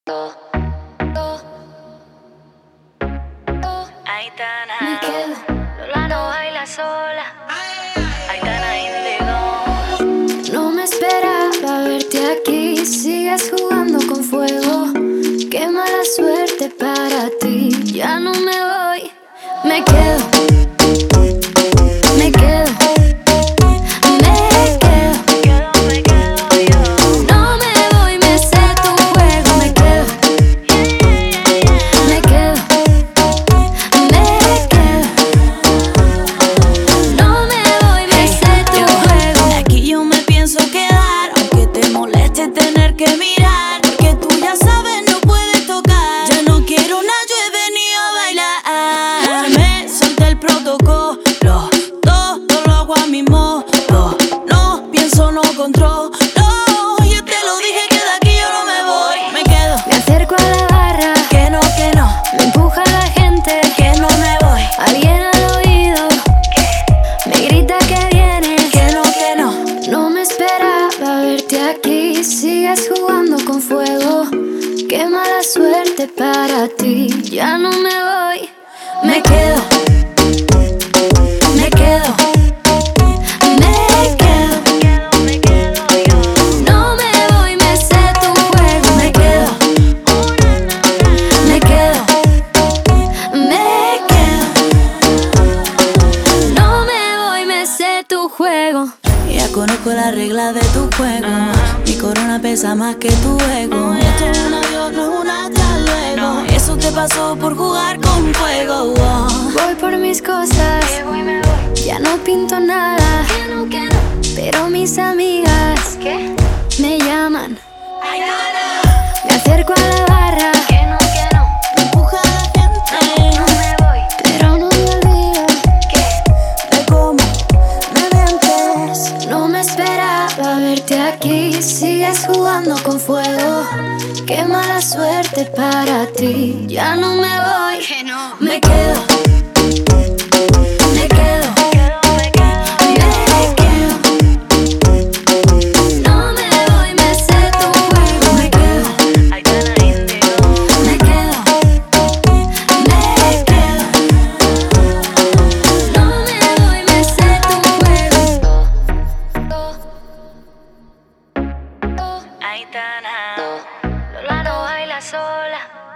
Aitana, Me quedo. Lola no baila sola. Aitana Indigo. No me esperaba verte aquí. Sigues jugando con fuego. Qué mala suerte para ti. Ya no me voy. Me quedo. Me quedo. Me quedo yo. No me voy, me sé tu juego. Me quedo. Me quedo. Me quedo. No me voy, me sé tu juego. Aquí yo me pienso quedar, aunque te moleste tener que mirar, porque tú ya sabes no puedes tocar. Ya no quiero nada, yo he venido a bailar. Me solté el protocolo, todo lo hago a mi modo. No pienso, no controlo. Yo te lo dije que de aquí yo no me voy. Me quedo, Me acerco a la barra. que no, Me empuja la gente. que no me voy. Alguien al oído me grita que vienes. Que no. No me esperaba verte aquí. Sigues jugando con fuego. Qué mala suerte para ti. Ya no me voy. Me quedo. Me quedo. Me quedo. Me quedo yo. No me voy, me sé tu juego. Me quedo. Me quedo. Me quedo. No me voy, me sé tu juego. Ya conozco las reglas de tu juego. Mi corona pesa más que tu ego. Esto es un adiós, no es un hasta luego. Eso te pasó por jugar con fuego. Voy por mis cosas. Me voy, me voy. Ya no pinto nada. Que no. Pero mis amigas ¿Qué? me llaman. Aitana. Me acerco a la barra. Que no. Empuja a la gente. No me voy. Pero no me olvido. De cómo me ve antes. No me esperaba verte aquí. Sigues jugando con fuego. Qué mala suerte para ti. Ya no me voy. Que no. Me quedo. Me quedo. Me quedo yo. Me quedo. No me voy, me sé tu juego. Me quedo. Aitana Indigo. Me quedo. Me quedo. No me voy, me sé tu juego. Aitana, Lola no baila sola.